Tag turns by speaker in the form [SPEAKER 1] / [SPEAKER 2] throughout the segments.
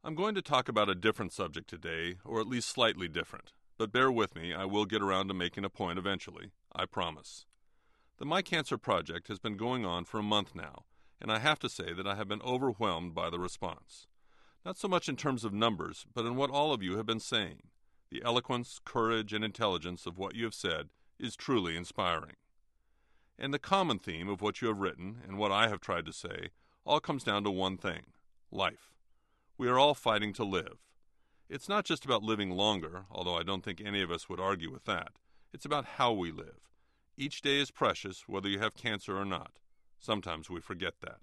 [SPEAKER 1] I'm going to talk about a different subject today, or at least slightly different. But bear with me, I will get around to making a point eventually, I promise. The My Cancer Project has been going on for a month now, and I have to say that I have been overwhelmed by the response. Not so much in terms of numbers, but in what all of you have been saying. The eloquence, courage, and intelligence of what you have said is truly inspiring. And the common theme of what you have written, and what I have tried to say, all comes down to one thing: life. We are all fighting to live. It's not just about living longer, although I don't think any of us would argue with that. It's about how we live. Each day is precious, whether you have cancer or not. Sometimes we forget that.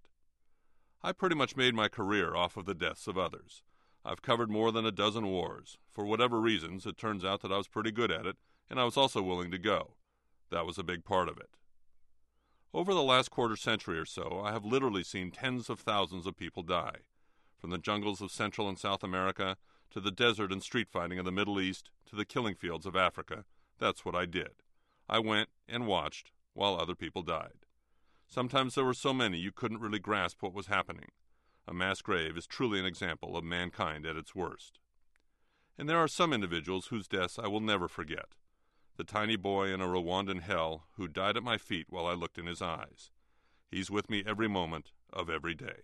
[SPEAKER 1] I pretty much made my career off of the deaths of others. I've covered more than a dozen wars. For whatever reasons, it turns out that I was pretty good at it, and I was also willing to go. That was a big part of it. Over the last quarter century or so, I have literally seen tens of thousands of people die. From the jungles of Central and South America, to the desert and street fighting of the Middle East, to the killing fields of Africa, that's what I did. I went and watched while other people died. Sometimes there were so many you couldn't really grasp what was happening. A mass grave is truly an example of mankind at its worst. And there are some individuals whose deaths I will never forget. The tiny boy in a Rwandan hell who died at my feet while I looked in his eyes. He's with me every moment of every day.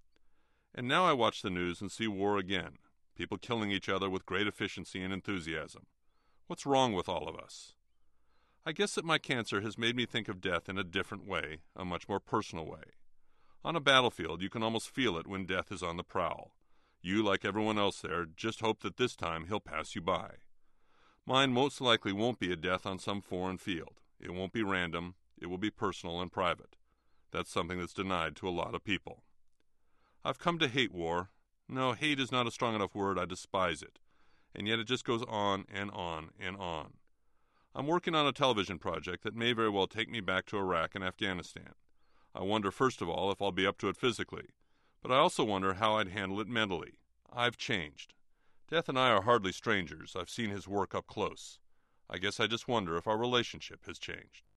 [SPEAKER 1] And now I watch the news and see war again, people killing each other with great efficiency and enthusiasm. What's wrong with all of us? I guess that my cancer has made me think of death in a different way, a much more personal way. On a battlefield, you can almost feel it when death is on the prowl. You, like everyone else there, just hope that this time he'll pass you by. Mine most likely won't be a death on some foreign field. It won't be random. It will be personal and private. That's something that's denied to a lot of people. I've come to hate war. No, hate is not a strong enough word. I despise it. And yet it just goes on and on and on. I'm working on a television project that may very well take me back to Iraq and Afghanistan. I wonder, first of all, if I'll be up to it physically. But I also wonder how I'd handle it mentally. I've changed. Death and I are hardly strangers. I've seen his work up close. I guess I just wonder if our relationship has changed.